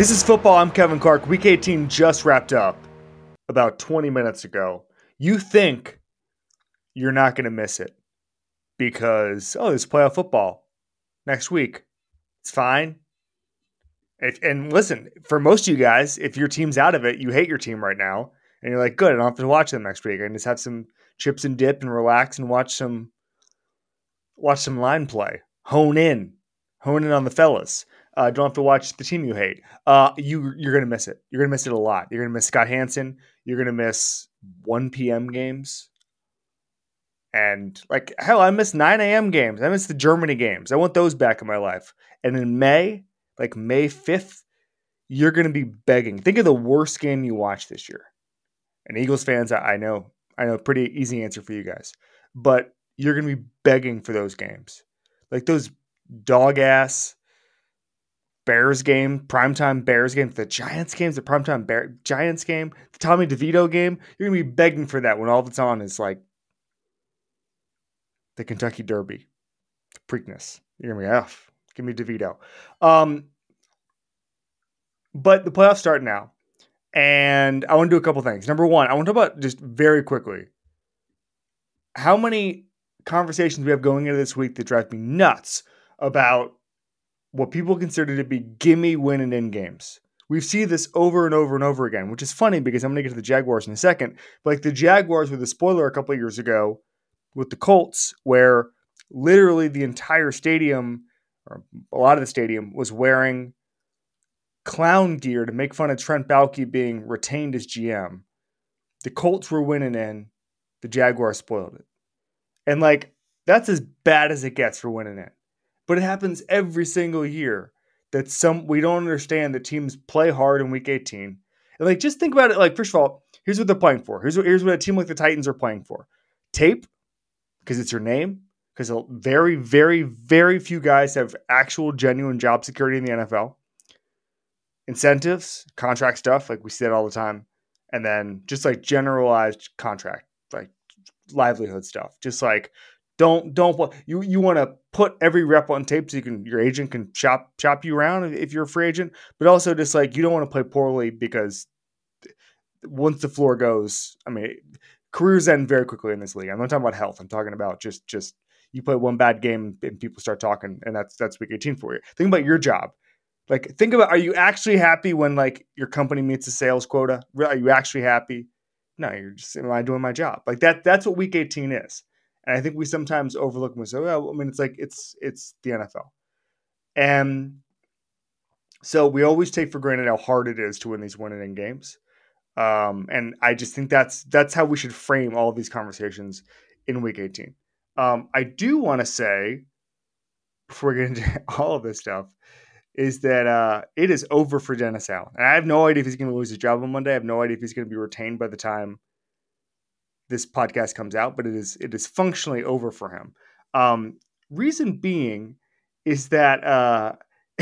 This is football. I'm Kevin Clark. Week 18 just wrapped up about 20 minutes ago. You think you're not going to miss it because, there's playoff football next week. It's fine. And listen, for most of you guys, if your team's out of it, you hate your team right now. And you're like, good, I don't have to watch them next week. I can just have some chips and dip and relax and watch some line play. Hone in on the fellas. Don't have to watch the team you hate. You're going to miss it. You're going to miss it a lot. You're going to miss Scott Hansen. You're going to miss 1 p.m. games. And hell, I miss 9 a.m. games. I miss the Germany games. I want those back in my life. And in May, May 5th, you're going to be begging. Think of the worst game you watched this year. And Eagles fans, I know, pretty easy answer for you guys. But you're going to be begging for those games. Those dog-ass Bears game, primetime Bears game, the Giants games, the primetime Giants game, the Tommy DeVito game. You're going to be begging for that when all that's on is the Kentucky Derby, the Preakness. You're going to be, give me DeVito. But the playoffs start now. And I want to do a couple things. Number one, I want to talk about just very quickly how many conversations we have going into this week that drive me nuts about what people consider to be gimme win and in games. We see this over and over and over again, which is funny because I'm going to get to the Jaguars in a second. But the Jaguars were the spoiler a couple of years ago with the Colts, where literally the entire stadium, or a lot of the stadium, was wearing clown gear to make fun of Trent Baalke being retained as GM. The Colts were winning in. The Jaguars spoiled it. And that's as bad as it gets for winning in. But it happens every single year that we don't understand that teams play hard in week 18. And just think about it. First of all, here's what they're playing for. Here's what a team like the Titans are playing for. Tape, because it's your name. Because very, very, very few guys have actual genuine job security in the NFL. Incentives, contract stuff, we see that all the time. And then just generalized contract, livelihood stuff. Just don't you want to put every rep on tape so your agent can chop you around if you're a free agent, but also just you don't want to play poorly because once the floor goes, careers end very quickly in this league. I'm not talking about health. I'm talking about just you play one bad game and people start talking, and that's week 18 for you. Think about your job. Think about, are you actually happy when your company meets a sales quota? Are you actually happy? No, you're just, am I doing my job? That's what week 18 is. And I think we sometimes overlook and say, it's the NFL. And so we always take for granted how hard it is to win these winning games. And I just think that's how we should frame all of these conversations in week 18. I do want to say, before we get into all of this stuff, is that it is over for Dennis Allen. And I have no idea if he's going to lose his job on Monday. I have no idea if he's going to be retained by the time this podcast comes out, but it is functionally over for him. Reason being is that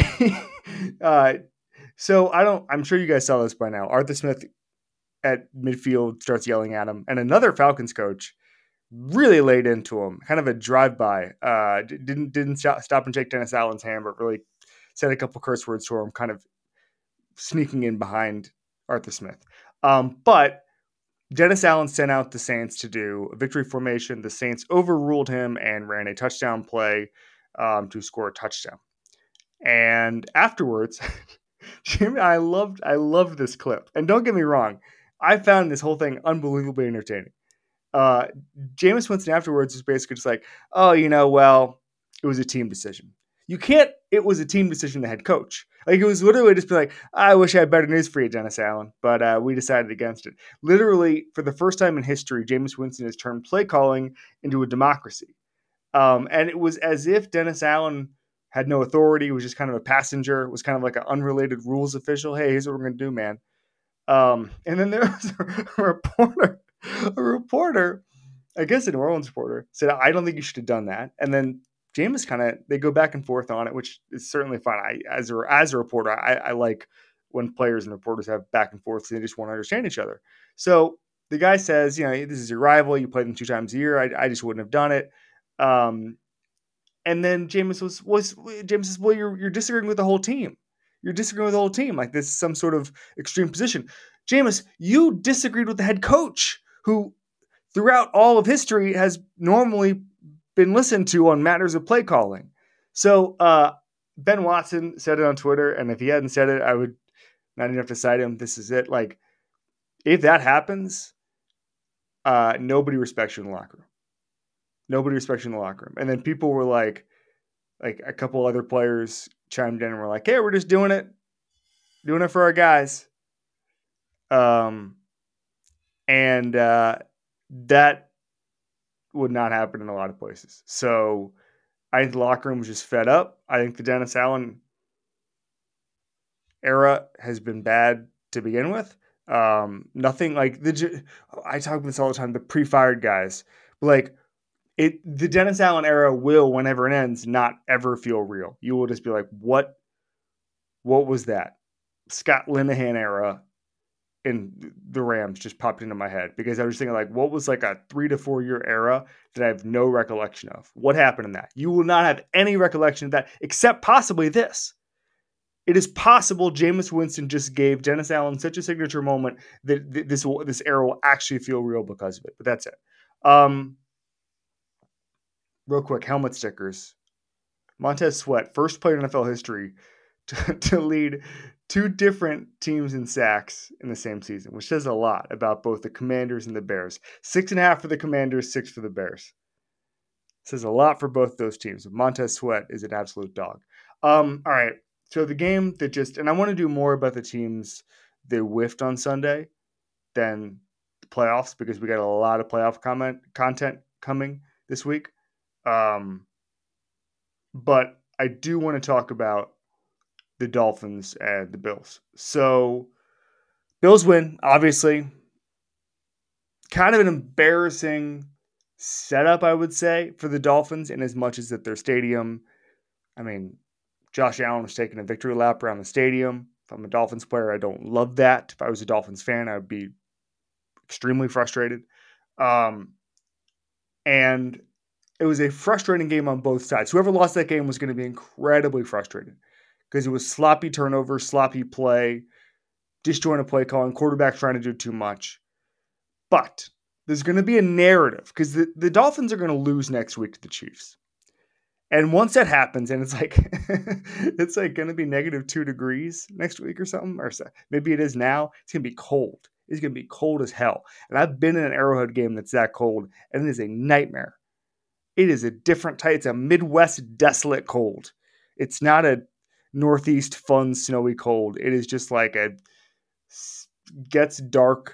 so I'm sure you guys saw this by now. Arthur Smith at midfield starts yelling at him, and another Falcons coach really laid into him, kind of a drive-by. Didn't stop and shake Dennis Allen's hand, but really said a couple curse words to him, kind of sneaking in behind Arthur Smith. But Dennis Allen sent out the Saints to do a victory formation. The Saints overruled him and ran a touchdown play to score a touchdown. And afterwards, Jimmy, I loved this clip. And don't get me wrong, I found this whole thing unbelievably entertaining. Jameis Winston afterwards was basically just it was a team decision. It was a team decision, the head coach. It was literally just be I wish I had better news for you, Dennis Allen, but we decided against it. Literally, for the first time in history, Jameis Winston has turned play calling into a democracy. And it was as if Dennis Allen had no authority, was just kind of a passenger, was kind of an unrelated rules official. Hey, here's what we're going to do, man. And then there was a reporter, I guess a New Orleans reporter, said, I don't think you should have done that. And then Jameis they go back and forth on it, which is certainly fine. As a reporter, I like when players and reporters have back and forth. So they just want to understand each other. So the guy says, this is your rival. You play them 2 times a year. I just wouldn't have done it. And then Jameis says, well, you're disagreeing with the whole team. you're disagreeing with the whole team. Like this is some sort of extreme position. Jameis, you disagreed with the head coach who throughout all of history has normally been listened to on matters of play calling. So Ben Watson said it on Twitter, and if he hadn't said it, I would not even have to cite him. This is it. Like, if that happens, nobody respects you in the locker room. Nobody respects you in the locker room. And then people were like a couple other players chimed in and were like, hey, we're just doing it for our guys. And that would not happen in a lot of places. So I think the locker room was just fed up. I think the Dennis Allen era has been bad to begin with. Nothing like I talk about this all the time, the pre-fired guys. Like the Dennis Allen era will, whenever it ends, not ever feel real. You will just be like, what was that? Scott Linehan era in the Rams just popped into my head because I was thinking like, what was like a 3 to 4 year era that I have no recollection of? What happened in that? You will not have any recollection of that except possibly this. It is possible Jameis Winston just gave Dennis Allen such a signature moment that this era will actually feel real because of it. But that's it. Real quick, helmet stickers. Montez Sweat, first player in NFL history to lead 2 different teams in sacks in the same season, which says a lot about both the Commanders and the Bears. 6.5 for the Commanders, 6 for the Bears. Says a lot for both those teams. Montez Sweat is an absolute dog. All right. So the game that and I want to do more about the teams that whiffed on Sunday than the playoffs because we got a lot of playoff content coming this week. But I do want to talk about the Dolphins and the Bills. So Bills win, obviously. Kind of an embarrassing setup, I would say, for the Dolphins in as much as that their stadium, I mean, Josh Allen was taking a victory lap around the stadium. If I'm a Dolphins player, I don't love that. If I was a Dolphins fan, I would be extremely frustrated. And it was a frustrating game on both sides. Whoever lost that game was going to be incredibly frustrated because it was sloppy turnover, sloppy play, disjointed play calling, quarterbacks trying to do too much. But there's going to be a narrative because the Dolphins are going to lose next week to the Chiefs. And once that happens, and it's like it's like going to be -2 degrees next week or something, or maybe it is now. It's going to be cold. It's going to be cold as hell. And I've been in an Arrowhead game that's that cold, and it is a nightmare. It is a different type. It's a Midwest desolate cold. It's not a Northeast fun snowy cold. It is just like gets dark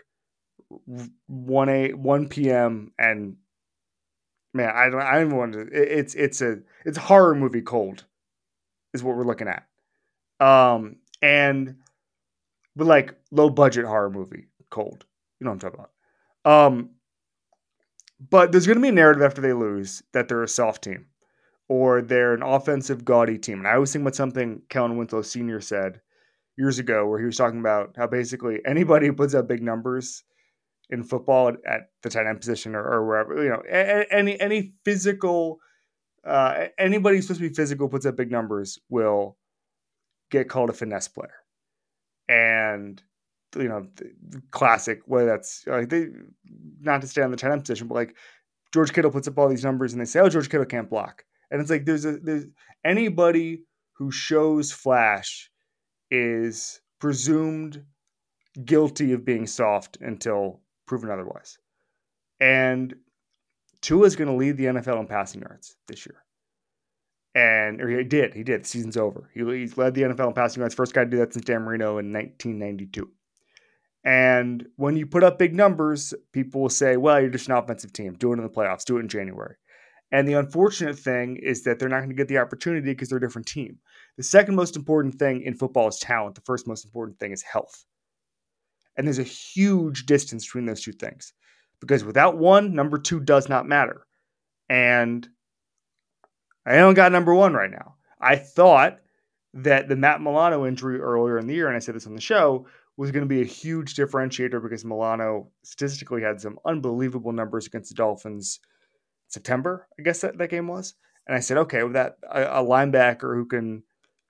1 p.m. and man, I don't even want to. It's a horror movie cold, is what we're looking at. And but like low budget horror movie cold. You know what I'm talking about. But there's going to be a narrative after they lose that they're a soft team or they're an offensive gaudy team. And I always think about something Kellen Winslow Sr. said years ago, where he was talking about how basically anybody who puts up big numbers in football at the tight end position or wherever, you know, any physical, anybody who's supposed to be physical puts up big numbers will get called a finesse player. And, you know, the classic, whether that's like not to stay on the tight end position, but like George Kittle puts up all these numbers and they say, oh, George Kittle can't block. And it's like, there's anybody who shows flash is presumed guilty of being soft until proven otherwise. And Tua is going to lead the NFL in passing yards this year. Or he did. The season's over. He's led the NFL in passing yards. First guy to do that since Dan Marino in 1992. And when you put up big numbers, people will say, well, you're just an offensive team. Do it in the playoffs. Do it in January. And the unfortunate thing is that they're not going to get the opportunity because they're a different team. The second most important thing in football is talent. The first most important thing is health. And there's a huge distance between those two things. Because without one, number 2 does not matter. And I don't got number 1 right now. I thought that the Matt Milano injury earlier in the year, and I said this on the show, was going to be a huge differentiator because Milano statistically had some unbelievable numbers against the Dolphins September, I guess that game was. And I said, okay, with that, a linebacker who can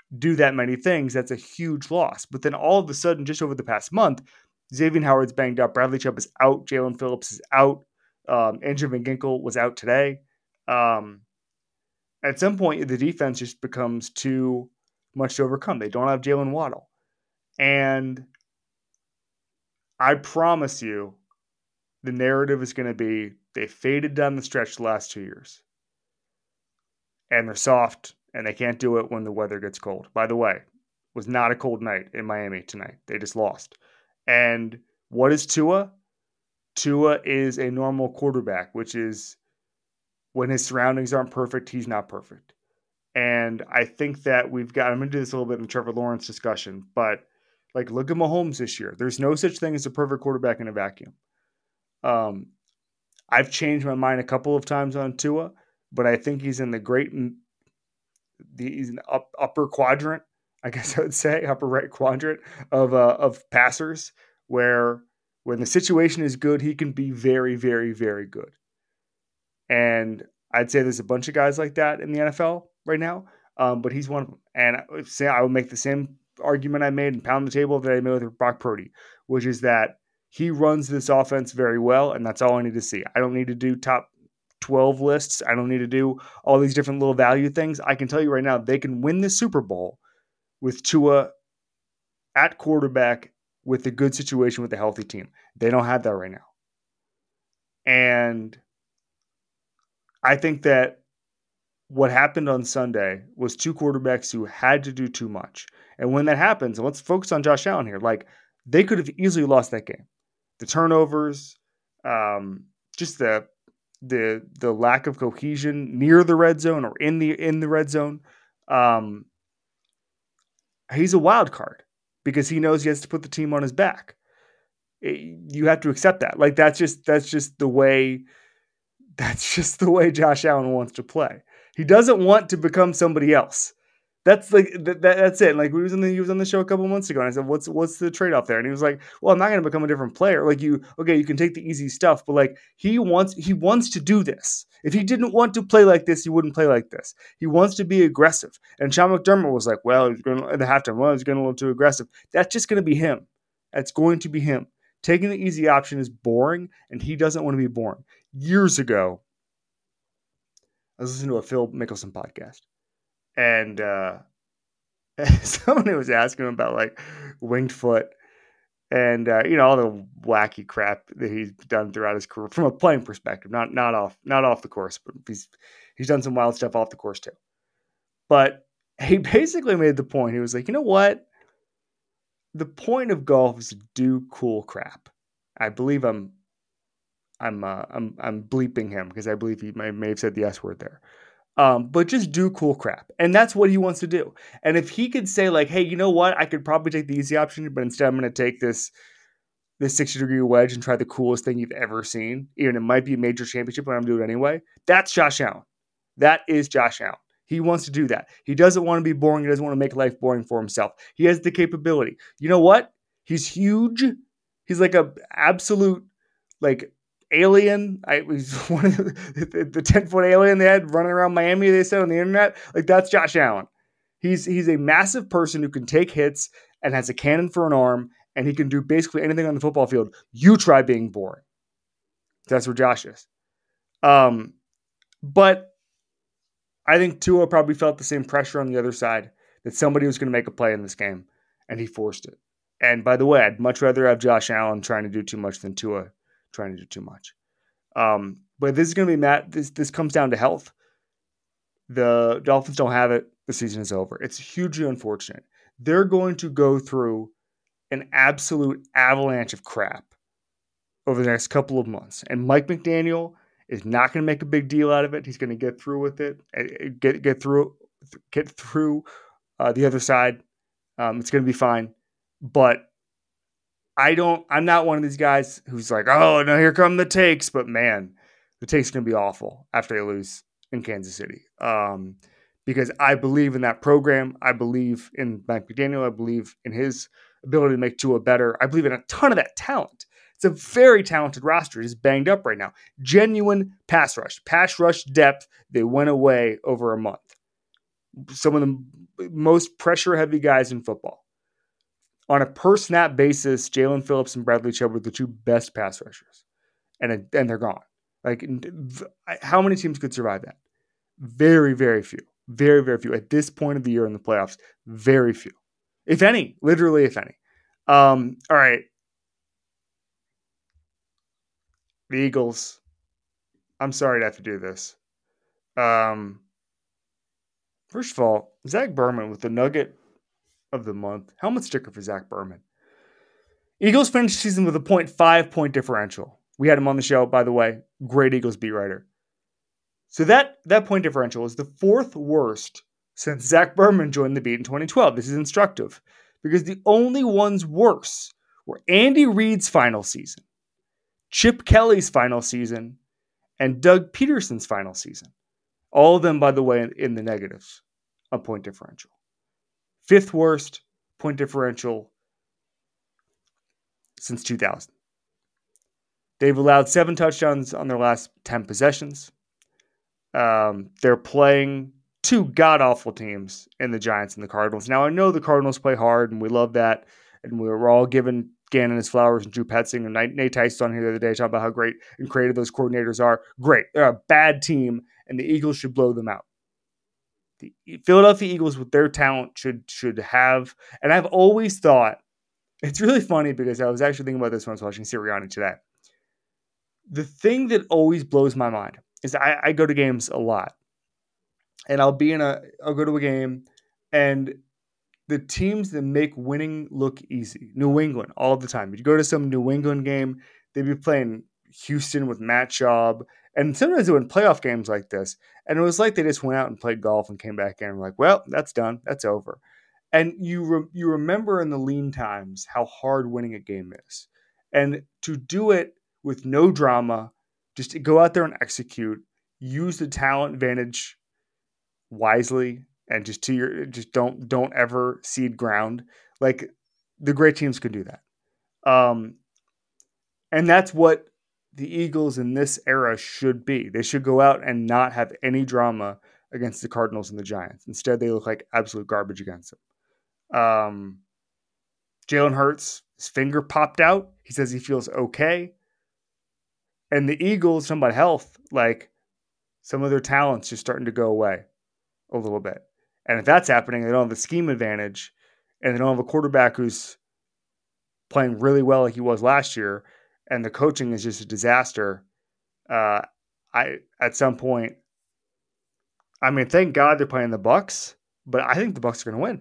do that many things, that's a huge loss. But then all of a sudden, just over the past month, Xavier Howard's banged up. Bradley Chubb is out. Jalen Phillips is out. Andrew Van Ginkel was out today. At some point, the defense just becomes too much to overcome. They don't have Jalen Waddle. And I promise you, the narrative is going to be they faded down the stretch the last 2 years. And they're soft, and they can't do it when the weather gets cold. By the way, it was not a cold night in Miami tonight. They just lost. And what is Tua? Tua is a normal quarterback, which is when his surroundings aren't perfect, he's not perfect. And I think that I'm going to do this a little bit in the Trevor Lawrence discussion, but like, look at Mahomes this year. There's no such thing as a perfect quarterback in a vacuum. I've changed my mind a couple of times on Tua, but I think he's in he's in the upper quadrant, I guess I would say, upper right quadrant of passers, where when the situation is good, he can be very, very, very good. And I'd say there's a bunch of guys like that in the NFL right now, but he's one of them. And I would make the same argument I made and pound the table that I made with Brock Purdy, which is that he runs this offense very well, and that's all I need to see. I don't need to do top 12 lists. I don't need to do all these different little value things. I can tell you right now, they can win the Super Bowl with Tua at quarterback with a good situation with a healthy team. They don't have that right now. And I think that what happened on Sunday was two quarterbacks who had to do too much. And when that happens, and let's focus on Josh Allen here, like, they could have easily lost that game. The turnovers, just the lack of cohesion near the red zone or in the red zone. He's a wild card because he knows he has to put the team on his back. You have to accept that. Like, that's just the way Josh Allen wants to play. He doesn't want to become somebody else. That's like that's it. Like, he was on the show a couple months ago, and I said, "What's the trade off there?" And he was like, "Well, I'm not going to become a different player. Like, you can take the easy stuff, but like he wants to do this. If he didn't want to play like this, he wouldn't play like this. He wants to be aggressive." And Sean McDermott was like, "Well, he's going to at the halftime. Well, he's going to look too aggressive." That's just going to be him. That's going to be him. Taking the easy option is boring, and he doesn't want to be boring. Years ago, I was listening to a Phil Mickelson podcast. And somebody was asking him about like winged foot and all the wacky crap that he's done throughout his career from a playing perspective, not off the course, but he's done some wild stuff off the course too. But he basically made the point. He was like, you know what? The point of golf is to do cool crap. I believe I'm bleeping him because I believe he may have said the S word there. But just do cool crap. And that's what he wants to do. And if he could say like, hey, you know what? I could probably take the easy option, but instead I'm going to take this 60-degree wedge and try the coolest thing you've ever seen. Even it might be a major championship, but I'm doing it anyway. That's Josh Allen. That is Josh Allen. He wants to do that. He doesn't want to be boring. He doesn't want to make life boring for himself. He has the capability. You know what? He's huge. He's like a absolute like alien. He's one of the 10-foot alien they had running around Miami, they said on the internet. Like, that's Josh Allen. He's a massive person who can take hits and has a cannon for an arm, and he can do basically anything on the football field. You try being boring. That's where Josh is. But I think Tua probably felt the same pressure on the other side that somebody was going to make a play in this game, and he forced it. And by the way, I'd much rather have Josh Allen trying to do too much than Tua trying to do too much. But this is going to be this comes down to health. The Dolphins don't have it. The season is over. It's hugely unfortunate. They're going to go through an absolute avalanche of crap over the next couple of months. And Mike McDaniel is not going to make a big deal out of it. He's going to get through with it, get through the other side. It's going to be fine. But I'm not one of these guys who's like, oh, no, here come the takes. But man, the takes going to be awful after they lose in Kansas City. Because I believe in that program. I believe in Mike McDaniel. I believe in his ability to make Tua better. I believe in a ton of that talent. It's a very talented roster. It's banged up right now. Genuine pass rush depth. They went away over a month. some of the most pressure-heavy guys in football. On a per-snap basis, Jalen Phillips and Bradley Chubb were the two best pass rushers, and they're gone. Like, how many teams could survive that? Very, very few. Very, very few. At this point of the year in the playoffs, very few. If any. Literally, if any. All right. The Eagles. I'm sorry to have to do this. First of all, Zach Berman with the nugget of the month. Helmet sticker for Zach Berman. Eagles finished the season with a 0.5 point differential. We had him on the show, by the way. Great Eagles beat writer. So that point differential is the fourth worst since Zach Berman joined the beat in 2012. This is instructive because the only ones worse were Andy Reid's final season, Chip Kelly's final season, and Doug Peterson's final season. All of them, by the way, in the negatives, a point differential. Fifth worst point differential since 2000. They've allowed 7 touchdowns on their last 10 possessions. They're playing 2 god-awful teams in the Giants and the Cardinals. Now, I know the Cardinals play hard, and we love that, and we're all giving Gannon his flowers and Drew Petzing and Nate Tice on here the other day talking about how great and creative those coordinators are. Great. They're a bad team, and the Eagles should blow them out. The Philadelphia Eagles, with their talent, should have, and I've always thought, it's really funny because I was actually thinking about this when I was watching Sirianni today. The thing that always blows my mind is I go to games a lot, and I'll go to a game, and the teams that make winning look easy, New England, all the time. You go to some New England game, they'd be playing Houston with Matt Schaub, and sometimes they win playoff games like this, and it was like they just went out and played golf and came back in and were like, well, that's done, that's over. And you remember in the lean times how hard winning a game is, and to do it with no drama, just to go out there and execute, use the talent advantage wisely, and just don't ever cede ground. Like, the great teams can do that. And that's what the Eagles in this era should be. They should go out and not have any drama against the Cardinals and the Giants. Instead, they look like absolute garbage against them. Jalen Hurts, his finger popped out. He says he feels okay. And the Eagles, talking about health, like, some of their talent's just starting to go away a little bit. And if that's happening, they don't have the scheme advantage, and they don't have a quarterback who's playing really well like he was last year, and the coaching is just a disaster. At some point, I mean, thank God they're playing the Bucs, but I think the Bucs are going to win.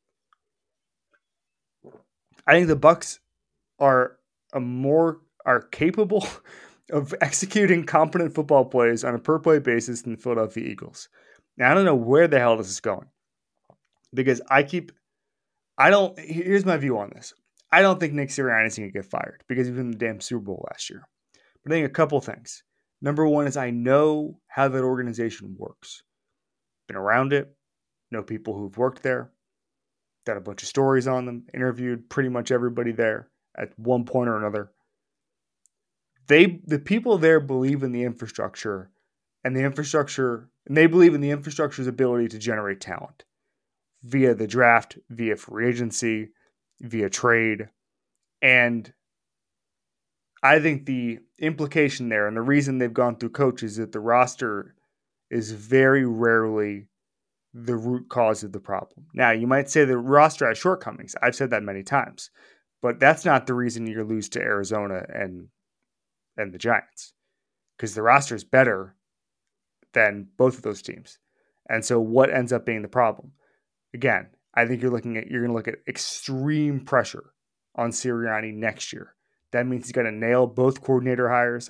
I think the Bucs are capable of executing competent football plays on a per play basis than the Philadelphia Eagles. Now, I don't know where the hell this is going, because here's my view on this. I don't think Nick Sirianni is going to get fired because he was in the damn Super Bowl last year. But I think a couple things. Number one is I know how that organization works. Been around it, know people who've worked there, got a bunch of stories on them, interviewed pretty much everybody there at one point or another. The people there believe in the infrastructure, and they believe in the infrastructure's ability to generate talent via the draft, via free agency, via trade. And I think the implication there, and the reason they've gone through coaches, is that the roster is very rarely the root cause of the problem. Now, you might say the roster has shortcomings. I've said that many times. But that's not the reason you lose to Arizona and the Giants, because the roster is better than both of those teams. And so what ends up being the problem? Again, I think you're going to look at extreme pressure on Sirianni next year. That means he's got to nail both coordinator hires,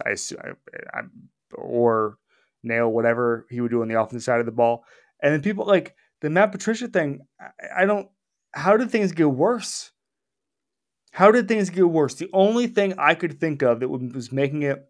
or nail whatever he would do on the offensive side of the ball. And then people like the Matt Patricia thing. How did things get worse? How did things get worse? The only thing I could think of that was making it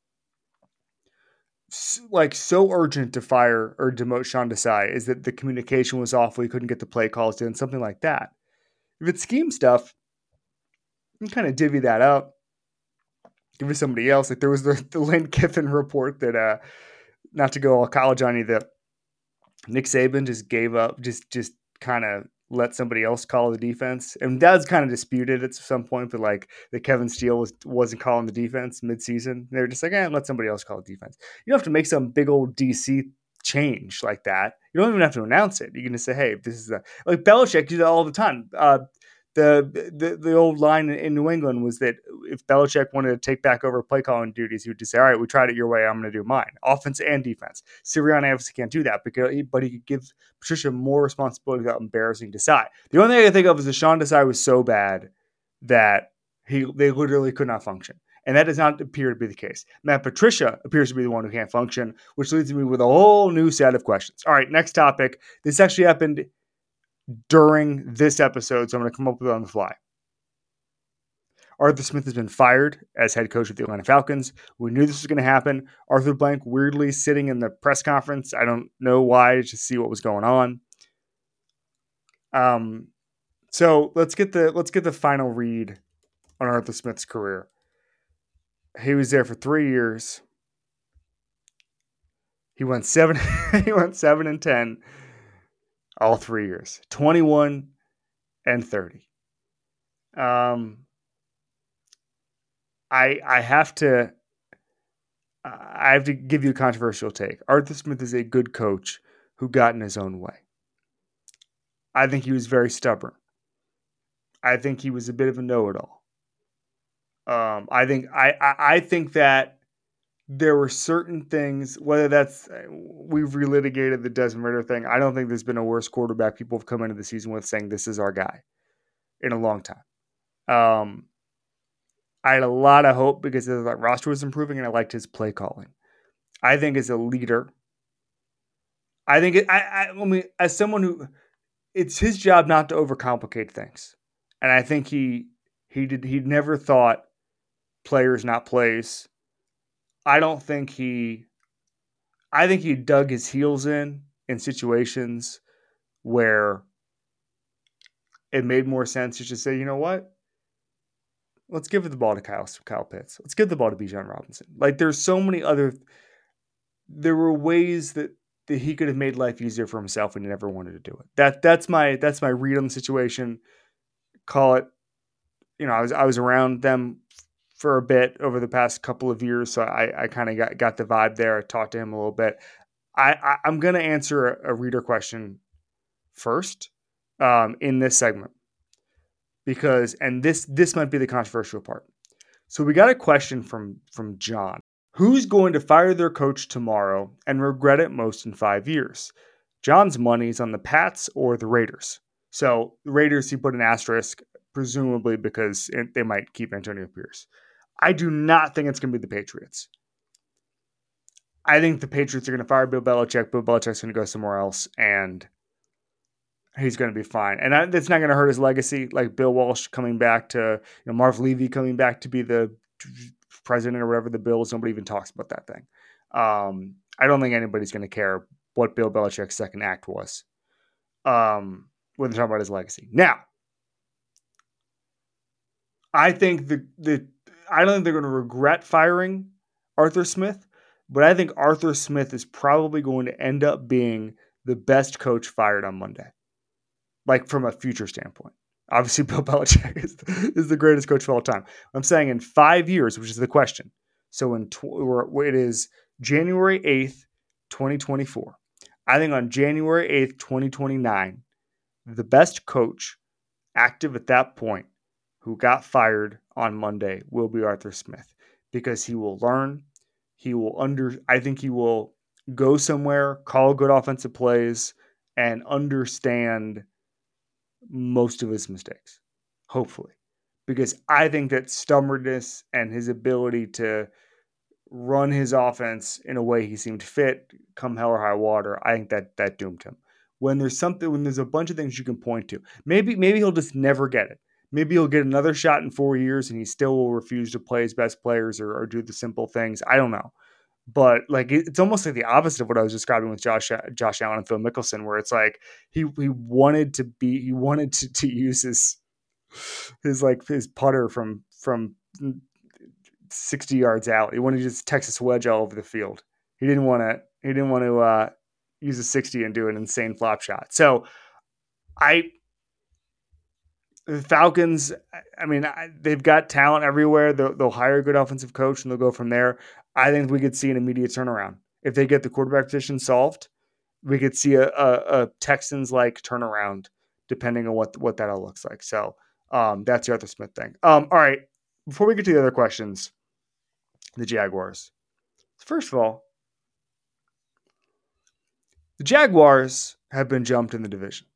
like so urgent to fire or demote Sean Desai is that the communication was awful. He couldn't get the play calls in, something like that. If it's scheme stuff, you can kind of divvy that up. Give it to somebody else. Like there was the Lane Kiffin report that, not to go all college on you, that Nick Saban just gave up, just kind of let somebody else call the defense, and that was kind of disputed at some point. But like that Kevin Steele wasn't calling the defense midseason. They were just like, let somebody else call the defense. You don't have to make some big old DC change like that. You don't even have to announce it. You can just say, hey, this is like Belichick did that all the time. The old line in New England was that if Belichick wanted to take back over play calling duties, he would just say, all right, we tried it your way. I'm going to do mine. Offense and defense. Sirianni obviously can't do that, but he could give Patricia more responsibility without embarrassing Desai. The only thing I can think of is that Sean Desai was so bad that they literally could not function. And that does not appear to be the case. Matt Patricia appears to be the one who can't function, which leads me with a whole new set of questions. All right, next topic. This actually happened during this episode, so I'm going to come up with it on the fly. Arthur Smith has been fired as head coach of the Atlanta Falcons. We knew this was going to happen. Arthur Blank weirdly sitting in the press conference. I don't know why, to see what was going on. So let's get the final read on Arthur Smith's career. He was there for 3 years. He went 7 and 10 all 3 years. 21 and 30. I have to give you a controversial take. Arthur Smith is a good coach who got in his own way. I think he was very stubborn. I think he was a bit of a know-it-all. I think that there were certain things, whether that's we've relitigated the Desmond Ridder thing. I don't think there's been a worse quarterback people have come into the season with saying this is our guy in a long time. I had a lot of hope because the roster was improving and I liked his play calling. I think as a leader, I mean, as someone who, it's his job not to overcomplicate things. And I think he never thought players, not plays. I think he dug his heels in situations where it made more sense to just say, you know what? Let's give the ball to Kyle Pitts. Let's give the ball to Bijan Robinson. Like there's so many there were ways that he could have made life easier for himself and he never wanted to do it. That's my read on the situation. Call it, I was around them for a bit over the past couple of years, so I kind of got the vibe there. I talked to him a little bit. I'm going to answer a reader question first in this segment because, and this might be the controversial part. So we got a question from John. Who's going to fire their coach tomorrow and regret it most in 5 years? John's money is on the Pats or the Raiders. So the Raiders, he put an asterisk, presumably because they might keep Antonio Pierce. I do not think it's going to be the Patriots. I think the Patriots are going to fire Bill Belichick. Bill Belichick's going to go somewhere else, and he's going to be fine. And it's not going to hurt his legacy, like Bill Walsh coming back to, Marv Levy coming back to be the president or whatever the Bills. Nobody even talks about that thing. I don't think anybody's going to care what Bill Belichick's second act was when they're talking about his legacy. Now, I think I don't think they're going to regret firing Arthur Smith, but I think Arthur Smith is probably going to end up being the best coach fired on Monday, like from a future standpoint. Obviously, Bill Belichick is the greatest coach of all time. I'm saying in 5 years, which is the question. So it is January 8th, 2024. I think on January 8th, 2029, the best coach active at that point who got fired on Monday will be Arthur Smith because he will learn. I think he will go somewhere, call good offensive plays, and understand most of his mistakes, hopefully. Because I think that stubbornness and his ability to run his offense in a way he seemed fit, come hell or high water, I think that doomed him. When there's a bunch of things you can point to, maybe he'll just never get it. Maybe he'll get another shot in 4 years and he still will refuse to play his best players or do the simple things. I don't know. But like it's almost like the opposite of what I was describing with Josh Allen and Phil Mickelson, where it's like he wanted to use his putter from 60 yards out. He wanted to just Texas wedge all over the field. He didn't want to use a 60 and do an insane flop shot. So the Falcons, I mean, they've got talent everywhere. They'll hire a good offensive coach and they'll go from there. I think we could see an immediate turnaround. If they get the quarterback position solved, we could see a Texans-like turnaround depending on what that all looks like. So that's the Arthur Smith thing. All right, before we get to the other questions, the Jaguars. First of all, the Jaguars have been jumped in the division.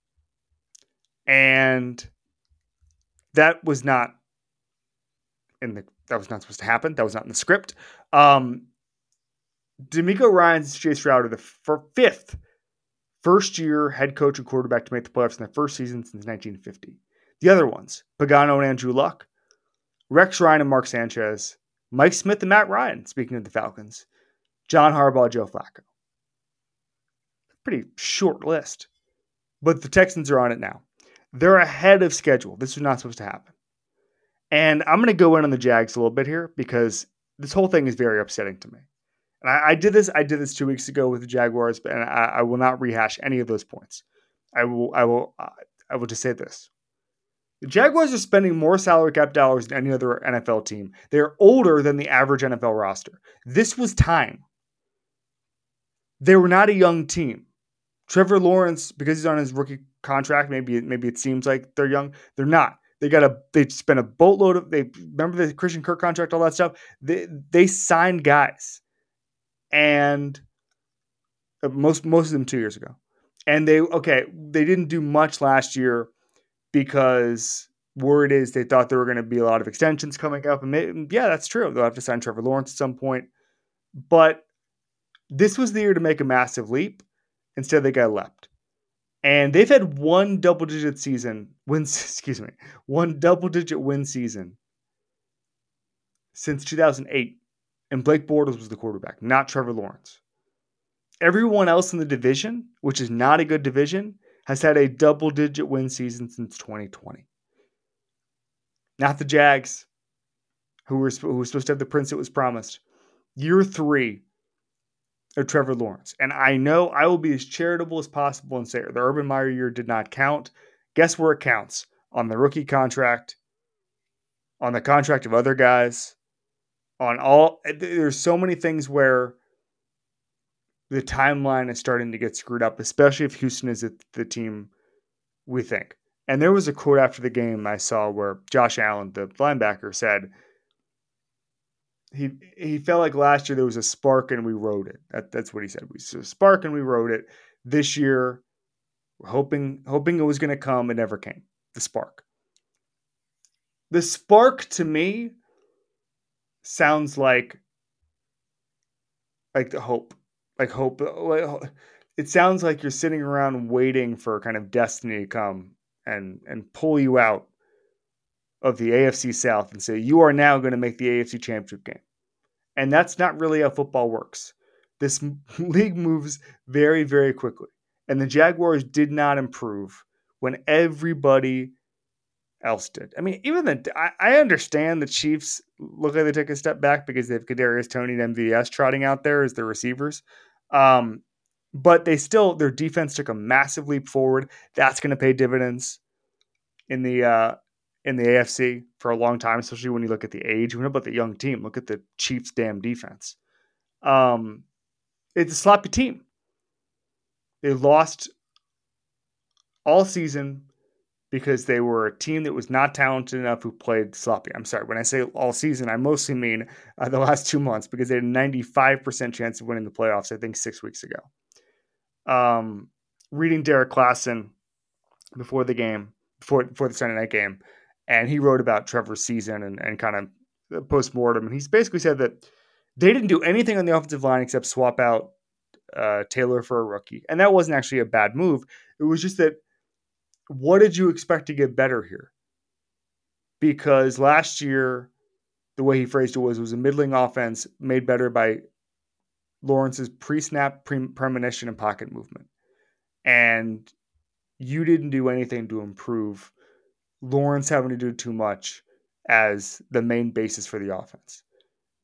And that was not supposed to happen. That was not in the script. DeMeco Ryans and Chase Stroud are the fifth first-year head coach and quarterback to make the playoffs in their first season since 1950. The other ones, Pagano and Andrew Luck, Rex Ryan and Mark Sanchez, Mike Smith and Matt Ryan, speaking of the Falcons, John Harbaugh, Joe Flacco. Pretty short list. But the Texans are on it now. They're ahead of schedule. This was not supposed to happen. And I'm going to go in on the Jags a little bit here because this whole thing is very upsetting to me. And I did this 2 weeks ago with the Jaguars, and I will not rehash any of those points. I will just say this. The Jaguars are spending more salary cap dollars than any other NFL team. They're older than the average NFL roster. This was time. They were not a young team. Trevor Lawrence, because he's on his rookie contract, maybe it seems like they're young. They're not. They spent a boatload of. They remember the Christian Kirk contract, all that stuff. They signed guys, and most of them 2 years ago, and they didn't do much last year because word is they thought there were going to be a lot of extensions coming up, and yeah, that's true. They'll have to sign Trevor Lawrence at some point, but this was the year to make a massive leap. Instead, they got leapt. And they've had one double-digit win season since 2008. And Blake Bortles was the quarterback, not Trevor Lawrence. Everyone else in the division, which is not a good division, has had a double-digit win season since 2020. Not the Jags, who were supposed to have the prince that was promised. Year 3 of Trevor Lawrence. And I know I will be as charitable as possible and say the Urban Meyer year did not count. Guess where it counts? On the rookie contract, on the contract of other guys, there's so many things where the timeline is starting to get screwed up, especially if Houston is the team we think. And there was a quote after the game I saw where Josh Allen, the linebacker, said, He felt like last year there was a spark and we rode it. That's what he said. We saw a spark and we rode it. This year, we're hoping it was going to come. It never came. The spark. The spark to me sounds like the hope. Like hope. It sounds like you're sitting around waiting for kind of destiny to come and pull you out of the AFC South and say, you are now going to make the AFC Championship game. And that's not really how football works. This league moves very, very quickly. And the Jaguars did not improve when everybody else did. I mean, I understand the Chiefs look like they took a step back because they have Kadarius Toney and MVS trotting out there as their receivers. But their defense took a massive leap forward. That's going to pay dividends in the AFC for a long time, especially when you look at the age. We know about the young team. Look at the Chiefs' damn defense. It's a sloppy team. They lost all season because they were a team that was not talented enough who played sloppy. I'm sorry, when I say all season, I mostly mean the last 2 months because they had a 95% chance of winning the playoffs, I think 6 weeks ago. Reading Derek Klassen before the Sunday night game, and he wrote about Trevor's season and kind of post-mortem. And he's basically said that they didn't do anything on the offensive line except swap out Taylor for a rookie. And that wasn't actually a bad move. It was just that, what did you expect to get better here? Because last year, the way he phrased it was a middling offense made better by Lawrence's pre-snap premonition and pocket movement. And you didn't do anything to improve Lawrence having to do too much as the main basis for the offense.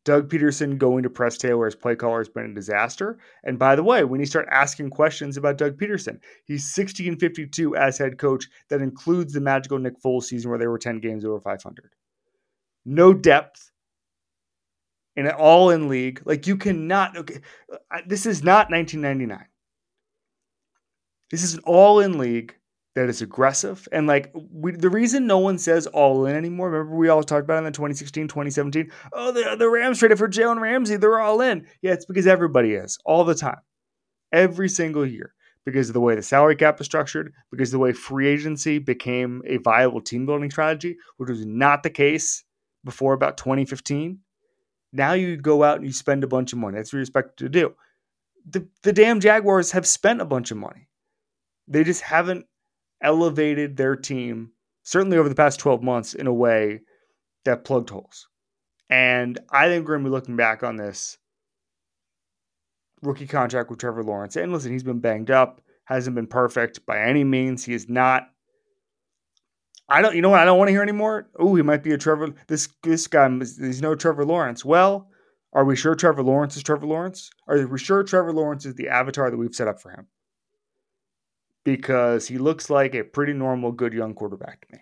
Doug Peterson going to Press Taylor as play caller has been a disaster. And by the way, when you start asking questions about Doug Peterson, he's 60-52 as head coach. That includes the magical Nick Foles season where they were 10 games over 500. No depth in an all-in league. Like, you cannot. Okay, this is not 1999. This is an all-in league that is aggressive. And like, the reason no one says all in anymore, remember we all talked about it in 2016, 2017, oh, the Rams traded for Jalen Ramsey, they're all in. Yeah, it's because everybody is, all the time, every single year, because of the way the salary cap is structured, because of the way free agency became a viable team building strategy, which was not the case before about 2015. Now you go out and you spend a bunch of money. That's what you're expected to do. The damn Jaguars have spent a bunch of money. They just haven't elevated their team, certainly over the past 12 months, in a way that plugged holes. And I think we're going to be looking back on this rookie contract with Trevor Lawrence. And listen, he's been banged up, hasn't been perfect by any means. He is not. You know what I don't want to hear anymore? Oh, he might be a Trevor. This guy, he's no Trevor Lawrence. Well, are we sure Trevor Lawrence is Trevor Lawrence? Are we sure Trevor Lawrence is the avatar that we've set up for him? Because he looks like a pretty normal, good young quarterback to me.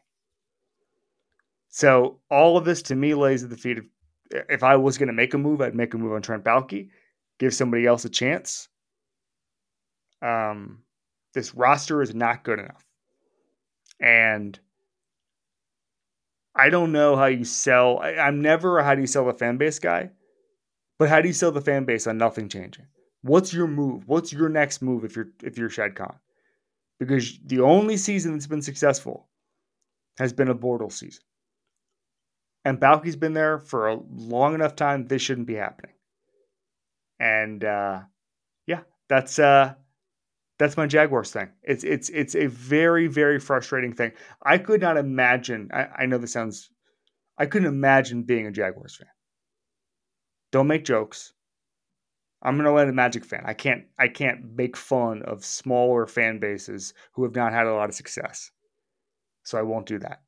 So all of this to me lays at the feet of, if I was going to make a move, I'd make a move on Trent Baalke, give somebody else a chance. This roster is not good enough. And I don't know how you sell. I'm never a how do you sell the fan base guy, but how do you sell the fan base on nothing changing? What's your move? What's your next move if you're Shad Khan? Because the only season that's been successful has been a Bortles season. And Baalke's been there for a long enough time, this shouldn't be happening. And that's my Jaguars thing. It's a very, very frustrating thing. I could not imagine, I know this sounds, I couldn't imagine being a Jaguars fan. Don't make jokes. I'm an Atlanta Magic fan. I can't make fun of smaller fan bases who have not had a lot of success. So I won't do that.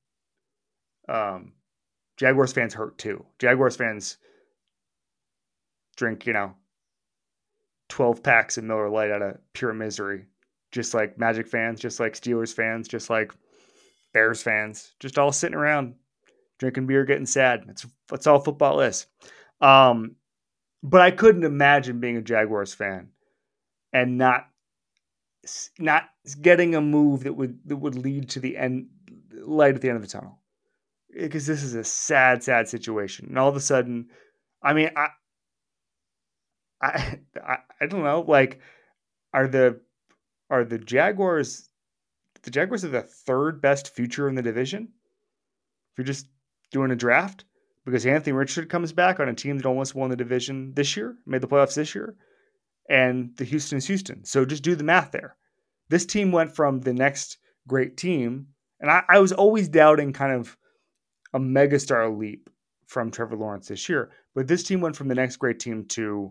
Jaguars fans hurt too. Jaguars fans drink, 12 packs of Miller Lite out of pure misery. Just like Magic fans, just like Steelers fans, just like Bears fans, just all sitting around drinking beer, getting sad. That's all football is. But I couldn't imagine being a Jaguars fan and not getting a move that would lead to the light at the end of the tunnel. Because this is a sad, sad situation. And all of a sudden, I mean, I don't know. Like, are the Jaguars? The Jaguars are the third best future in the division. If you're just doing a draft. Because Anthony Richardson comes back on a team that almost won the division this year, made the playoffs this year, and the Houston is Houston. So just do the math there. This team went from the next great team, and I was always doubting kind of a megastar leap from Trevor Lawrence this year, but this team went from the next great team to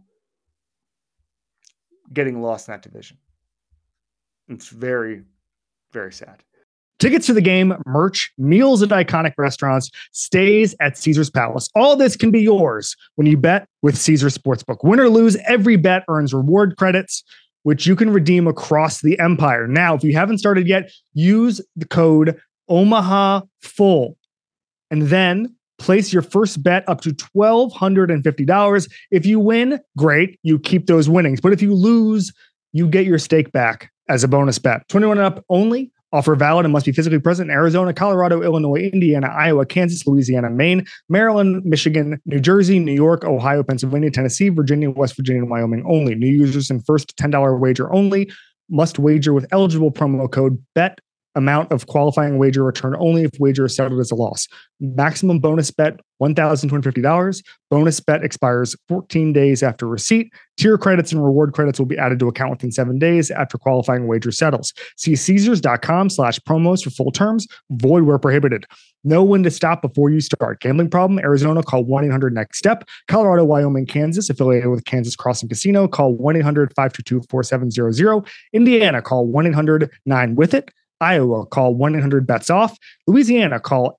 getting lost in that division. It's very, very sad. Tickets to the game, merch, meals at iconic restaurants, stays at Caesars Palace. All this can be yours when you bet with Caesars Sportsbook. Win or lose, every bet earns reward credits, which you can redeem across the empire. Now, if you haven't started yet, use the code OMAHAFULL and then place your first bet up to $1,250. If you win, great, you keep those winnings. But if you lose, you get your stake back as a bonus bet. 21 and up only. Offer valid and must be physically present in Arizona, Colorado, Illinois, Indiana, Iowa, Kansas, Louisiana, Maine, Maryland, Michigan, New Jersey, New York, Ohio, Pennsylvania, Tennessee, Virginia, West Virginia, and Wyoming only. New users and first $10 wager only. Must wager with eligible promo code BET. Amount of qualifying wager return only if wager is settled as a loss. Maximum bonus bet, $1,250. Bonus bet expires 14 days after receipt. Tier credits and reward credits will be added to account within 7 days after qualifying wager settles. See Caesars.com/promos for full terms. Void where prohibited. Know when to stop before you start. Gambling problem? Arizona, call 1-800-NEXT-STEP. Colorado, Wyoming, Kansas, affiliated with Kansas Crossing Casino, call 1-800-522-4700. Indiana, call 1-800-9-WITH-IT. Iowa, call 1-800-BETS-OFF. Louisiana, call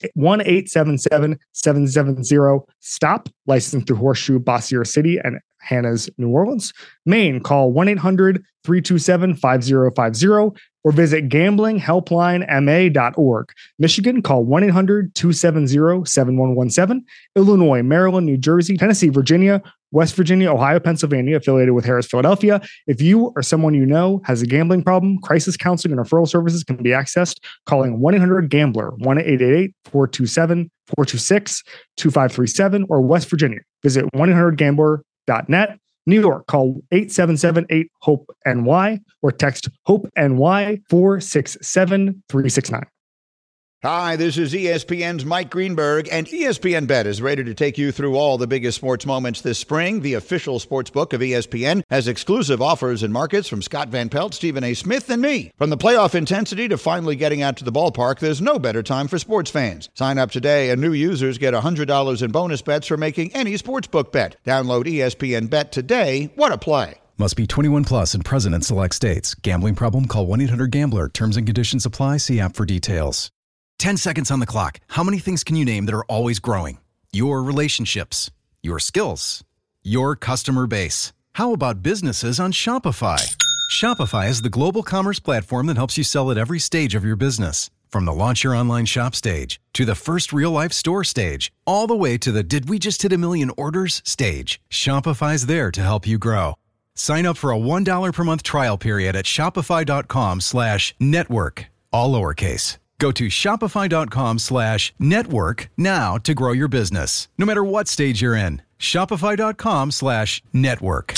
1-877-770-STOP. Licensed through Horseshoe, Bossier City, and Hannah's New Orleans. Maine, call 1-800-327-5050 or visit gamblinghelplinema.org. Michigan, call 1-800-270-7117. Illinois, Maryland, New Jersey, Tennessee, Virginia, West Virginia, Ohio, Pennsylvania, affiliated with Harris Philadelphia. If you or someone you know has a gambling problem, crisis counseling and referral services can be accessed calling 1-800-GAMBLER, 1-888-427-426-2537, or West Virginia. Visit 1-800-GAMBLER.net. New York, call 877-8-HOPE-NY or text HOPE-NY 467-369. Hi, this is ESPN's Mike Greenberg, and ESPN Bet is ready to take you through all the biggest sports moments this spring. The official sports book of ESPN has exclusive offers and markets from Scott Van Pelt, Stephen A. Smith, and me. From the playoff intensity to finally getting out to the ballpark, there's no better time for sports fans. Sign up today, and new users get $100 in bonus bets for making any sportsbook bet. Download ESPN Bet today. What a play. Must be 21 plus and present in select states. Gambling problem? Call 1-800-GAMBLER. Terms and conditions apply. See app for details. 10 seconds on the clock. How many things can you name that are always growing? Your relationships, your skills, your customer base. How about businesses on Shopify? Shopify is the global commerce platform that helps you sell at every stage of your business. From the launch your online shop stage, to the first real-life store stage, all the way to the did we just hit a million orders stage. Shopify's there to help you grow. Sign up for a $1 per month trial period at shopify.com/network, all lowercase. Go to shopify.com/network now to grow your business, no matter what stage you're in. Shopify.com/network.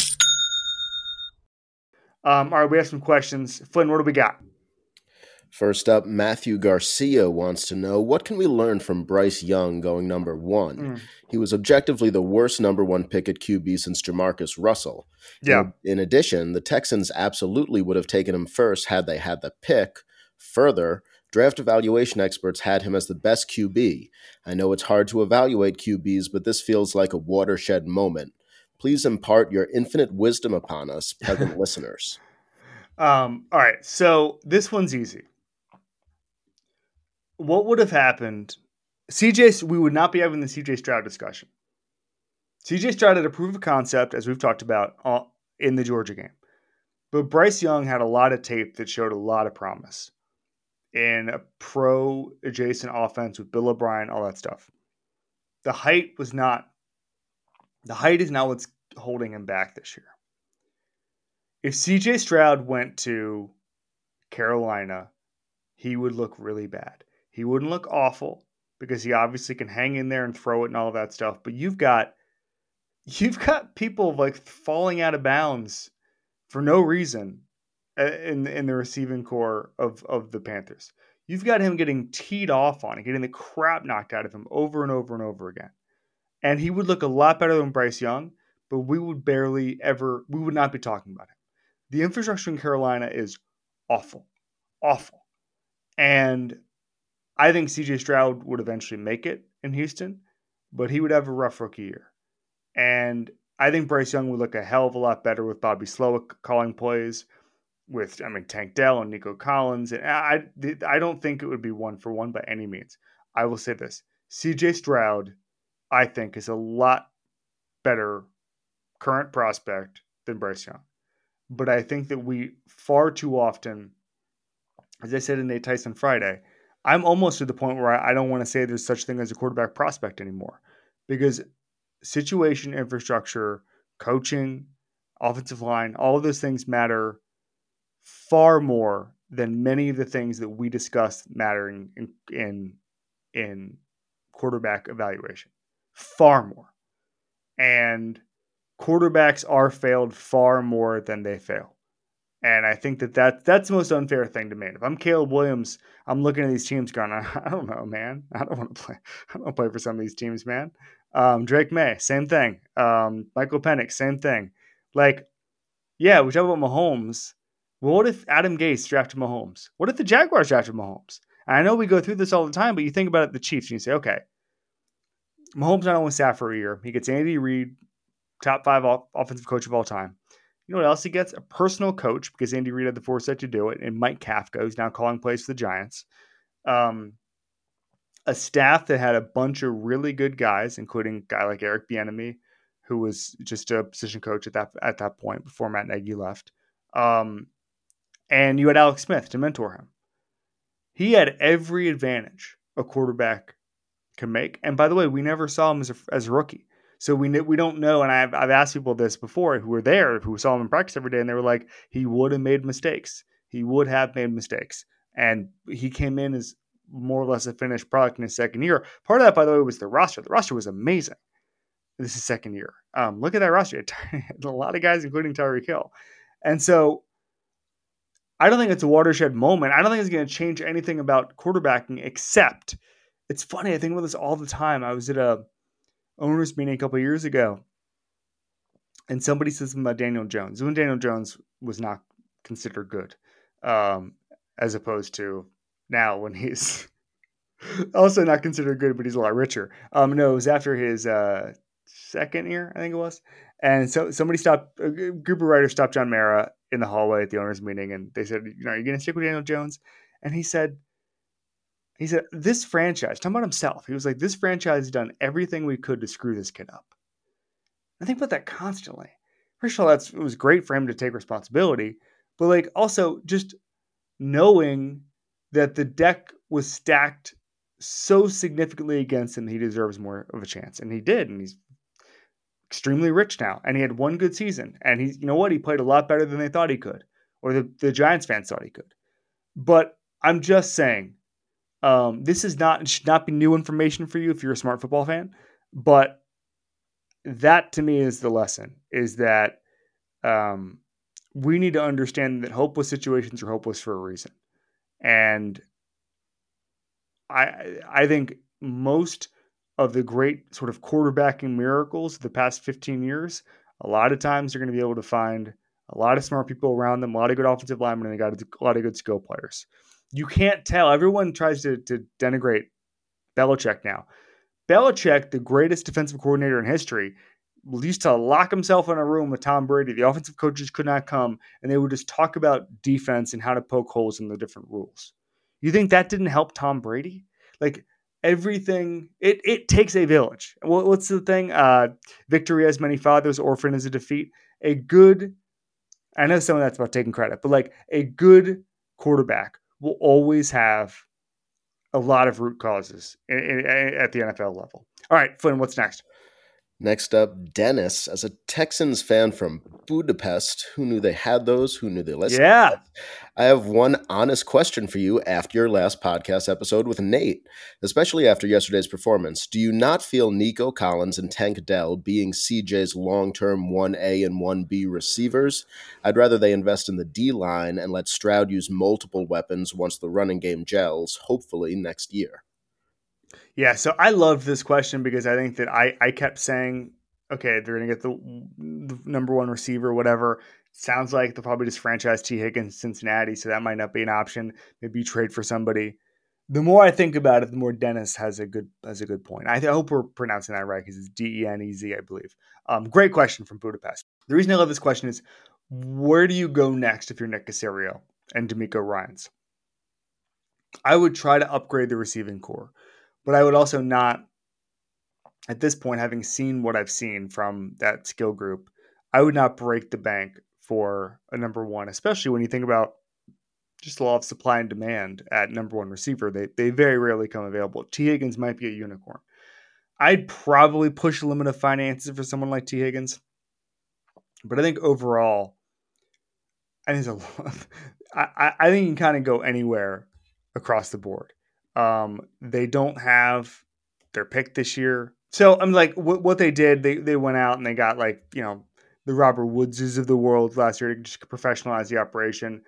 All right, we have some questions. Flynn, what do we got? First up, Matthew Garcia wants to know, what can we learn from Bryce Young going number one? He was objectively the worst number one pick at QB since Jamarcus Russell. Yeah. In addition, the Texans absolutely would have taken him first had they had the pick. Further, draft evaluation experts had him as the best QB. I know it's hard to evaluate QBs, but this feels like a watershed moment. Please impart your infinite wisdom upon us, present listeners. All right, so this one's easy. What would have happened? We would not be having the CJ Stroud discussion. CJ Stroud had a proof of concept, as we've talked about, in the Georgia game. But Bryce Young had a lot of tape that showed a lot of promise in a pro-adjacent offense with Bill O'Brien, all that stuff. The height is not what's holding him back this year. If CJ Stroud went to Carolina, he would look really bad. He wouldn't look awful because he obviously can hang in there and throw it and all of that stuff. But you've got people like falling out of bounds for no reason in the receiving core of the Panthers. You've got him getting teed off on and getting the crap knocked out of him over and over and over again. And he would look a lot better than Bryce Young, but we would not be talking about him. The infrastructure in Carolina is awful. Awful. And I think CJ Stroud would eventually make it in Houston, but he would have a rough rookie year. And I think Bryce Young would look a hell of a lot better with Bobby Slowick calling plays, with Tank Dell and Nico Collins. And I don't think it would be 1-for-1 by any means. I will say this. CJ Stroud, I think, is a lot better current prospect than Bryce Young. But I think that we far too often, as I said in Nate Tyson Friday, I'm almost to the point where I don't want to say there's such thing as a quarterback prospect anymore. Because situation, infrastructure, coaching, offensive line, all of those things matter far more than many of the things that we discussed mattering in quarterback evaluation. Far more. And quarterbacks are failed far more than they fail. And I think that's the most unfair thing to me. If I'm Caleb Williams, I'm looking at these teams going, I don't know, man. I don't want to play. I don't want to play for some of these teams, man. Drake May, same thing. Michael Penix, same thing. Like, yeah, we talk about Mahomes. Well, what if Adam Gase drafted Mahomes? What if the Jaguars drafted Mahomes? And I know we go through this all the time, but you think about it, the Chiefs, and you say, okay, Mahomes not only sat for a year. He gets Andy Reid, top 5 offensive coach of all time. You know what else he gets? A personal coach, because Andy Reid had the foresight to do it, and Mike Kafka, who's now calling plays for the Giants. A staff that had a bunch of really good guys, including a guy like Eric Bieniemy, who was just a position coach at that point before Matt Nagy left. And you had Alex Smith to mentor him. He had every advantage a quarterback can make. And by the way, we never saw him as a rookie. So we don't know. And I've asked people this before who were there, who saw him in practice every day, and they were like, he would have made mistakes. He would have made mistakes. And he came in as more or less a finished product in his second year. Part of that, by the way, was the roster. The roster was amazing. This is second year. Look at that roster. A lot of guys, including Tyreek Hill. And so I don't think it's a watershed moment. I don't think it's going to change anything about quarterbacking, except it's funny. I think about this all the time. I was at a owners meeting a couple of years ago, and somebody said something about Daniel Jones. When Daniel Jones was not considered good, as opposed to now when he's also not considered good, but he's a lot richer. No, it was after his second year, I think it was. And so a group of writers stopped John Mara in the hallway at the owners meeting, and they said, are you going to stick with Daniel Jones? And he said, this franchise, talking about himself, he was like, this franchise has done everything we could to screw this kid up. I think about that constantly. First of all, it was great for him to take responsibility, but like also just knowing that the deck was stacked so significantly against him, he deserves more of a chance. And he did. And he's extremely rich now. And he had one good season. And he played a lot better than they thought he could, or the Giants fans thought he could. But I'm just saying, this should not be new information for you if you're a smart football fan. But that to me is the lesson, is that we need to understand that hopeless situations are hopeless for a reason. And I think most of the great sort of quarterbacking miracles of the past 15 years, a lot of times they're going to be able to find a lot of smart people around them, a lot of good offensive linemen, and they got a lot of good skill players. You can't tell. Everyone tries to denigrate Belichick now. Belichick, the greatest defensive coordinator in history, used to lock himself in a room with Tom Brady. The offensive coaches could not come, and they would just talk about defense and how to poke holes in the different rules. You think that didn't help Tom Brady? Like everything, it takes a village. What's the thing? Victory has many fathers, orphan is a defeat. I know some of that's about taking credit, but like a good quarterback will always have a lot of root causes at the NFL level. All right, Flynn, what's next? Next up, Dennis. As a Texans fan from Budapest, who knew they had those? Who knew they listed? Yeah. I have one honest question for you after your last podcast episode with Nate, especially after yesterday's performance. Do you not feel Nico Collins and Tank Dell being CJ's long-term 1A and 1B receivers? I'd rather they invest in the D-line and let Stroud use multiple weapons once the running game gels, hopefully next year. Yeah, so I loved this question because I think that I kept saying, okay, they're going to get the number one receiver, whatever. Sounds like they'll probably just franchise T. Higgins Cincinnati, so that might not be an option. Maybe you trade for somebody. The more I think about it, the more Dennis has a good point. I hope we're pronouncing that right because it's Denez, I believe. Great question from Budapest. The reason I love this question is, where do you go next if you're Nick Caserio and DeMeco Ryans? I would try to upgrade the receiving core. But I would also not, at this point, having seen what I've seen from that skill group, I would not break the bank for a number one, especially when you think about just the law of supply and demand at number one receiver. They very rarely come available. T. Higgins might be a unicorn. I'd probably push the limit of finances for someone like T. Higgins. But I think overall, I think you can kind of go anywhere across the board. They don't have their pick this year. So I'm like, what they did, they went out and they got like, the Robert Woodses of the world last year to just professionalize the operation.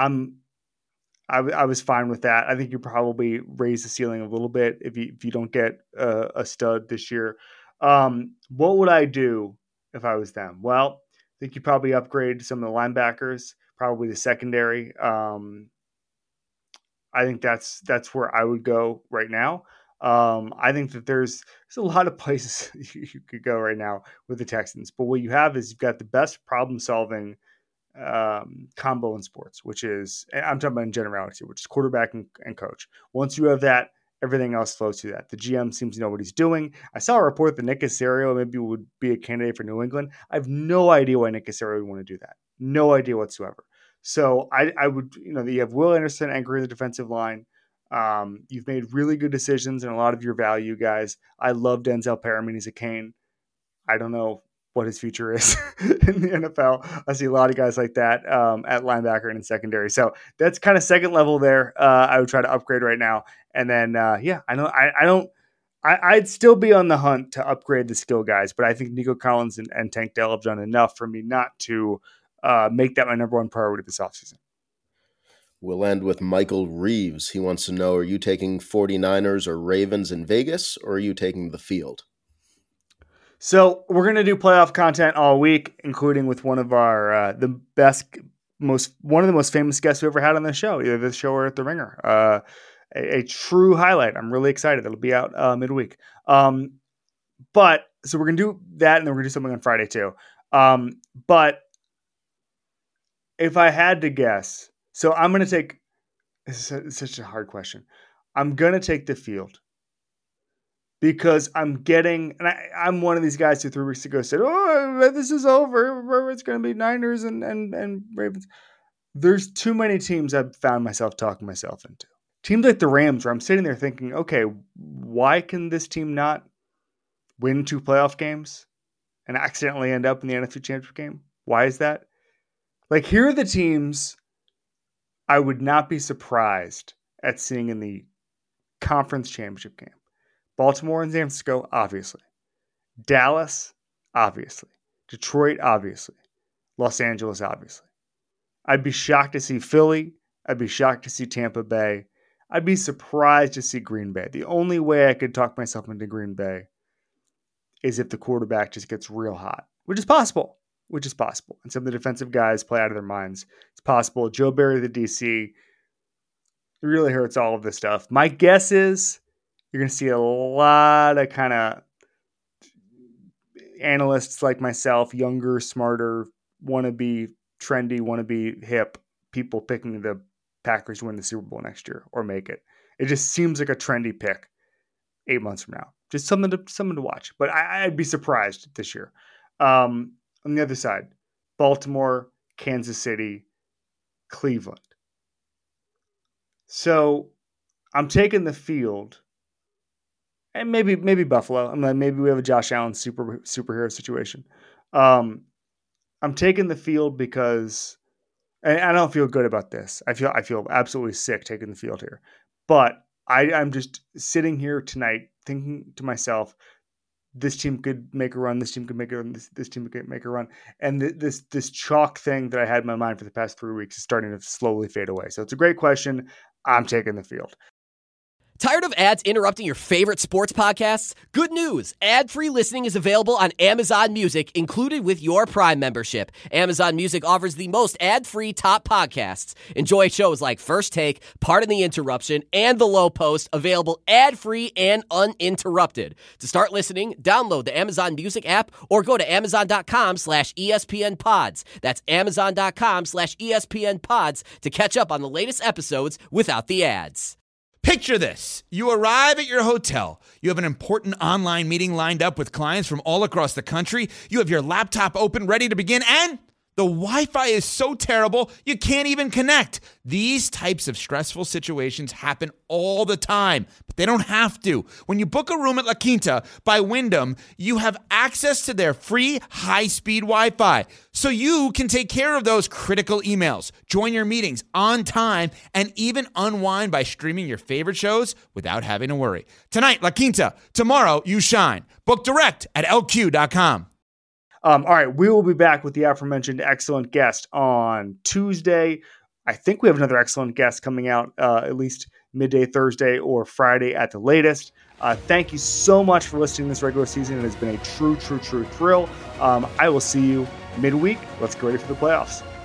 I was fine with that. I think you probably raise the ceiling a little bit if you don't get a stud this year. What would I do if I was them? Well, I think you probably upgrade some of the linebackers, probably the secondary. I think that's where I would go right now. I think that there's a lot of places you could go right now with the Texans, but what you have is you've got the best problem-solving combo in sports, which is, I'm talking about in generality, which is quarterback and coach. Once you have that, everything else flows through that. The GM seems to know what he's doing. I saw a report that Nick Caserio maybe would be a candidate for New England. I have no idea why Nick Caserio would want to do that. No idea whatsoever. So I would, you have Will Anderson anchoring the defensive line. You've made really good decisions and a lot of your value guys. I love Denzel Perryman. He's a Cane. I don't know what his future is in the NFL. I see a lot of guys like that at linebacker and in secondary. So that's kind of second level there. I would try to upgrade right now. And then, I'd still be on the hunt to upgrade the skill guys, but I think Nico Collins and Tank Dell have done enough for me not to make that my number one priority this offseason. We'll end with Michael Reeves. He wants to know, are you taking 49ers or Ravens in Vegas, or are you taking the field? So we're going to do playoff content all week, including with one of our one of the most famous guests we ever had on the show, either this show or at The Ringer. A true highlight. I'm really excited. It'll be out midweek. But so we're going to do that, and then we're going to do something on Friday too. But if I had to guess, so I'm going to take, this is such a hard question. I'm going to take the field. Because I'm getting, and I'm one of these guys who 3 weeks ago said, "Oh, this is over. It's going to be Niners and Ravens." There's too many teams I've found myself talking myself into. Teams like the Rams, where I'm sitting there thinking, okay, why can this team not win 2 playoff games and accidentally end up in the NFC Championship game? Why is that? Like, here are the teams I would not be surprised at seeing in the conference championship game. Baltimore and San Francisco, obviously. Dallas, obviously. Detroit, obviously. Los Angeles, obviously. I'd be shocked to see Philly. I'd be shocked to see Tampa Bay. I'd be surprised to see Green Bay. The only way I could talk myself into Green Bay is if the quarterback just gets real hot, which is possible. And some of the defensive guys play out of their minds. It's possible. Joe Barry, the DC, really hurts all of this stuff. My guess is you're going to see a lot of kind of analysts like myself, younger, smarter, want to be trendy, want to be hip, people picking the Packers to win the Super Bowl next year or make it. It just seems like a trendy pick 8 months from now. Just something to watch. But I'd be surprised this year. On the other side, Baltimore, Kansas City, Cleveland. So I'm taking the field. And maybe Buffalo. Maybe we have a Josh Allen superhero situation. I'm taking the field because, and I don't feel good about this. I feel absolutely sick taking the field here. But I'm just sitting here tonight thinking to myself, this team could make a run. This team could make a run. This team could make a run. And this chalk thing that I had in my mind for the past 3 weeks is starting to slowly fade away. So it's a great question. I'm taking the field. Tired of ads interrupting your favorite sports podcasts? Good news! Ad-free listening is available on Amazon Music, included with your Prime membership. Amazon Music offers the most ad-free top podcasts. Enjoy shows like First Take, Pardon the Interruption, and The Low Post, available ad-free and uninterrupted. To start listening, download the Amazon Music app or go to amazon.com/ESPNpods. That's amazon.com/ESPNpods to catch up on the latest episodes without the ads. Picture this. You arrive at your hotel. You have an important online meeting lined up with clients from all across the country. You have your laptop open, ready to begin, and the Wi-Fi is so terrible, you can't even connect. These types of stressful situations happen all the time, but they don't have to. When you book a room at La Quinta by Wyndham, you have access to their free high-speed Wi-Fi, so you can take care of those critical emails, join your meetings on time, and even unwind by streaming your favorite shows without having to worry. Tonight, La Quinta. Tomorrow, you shine. Book direct at lq.com. All right, we will be back with the aforementioned excellent guest on Tuesday. I think we have another excellent guest coming out at least midday Thursday or Friday at the latest. Thank you so much for listening this regular season. It has been a true thrill. I will see you midweek. Let's get ready for the playoffs.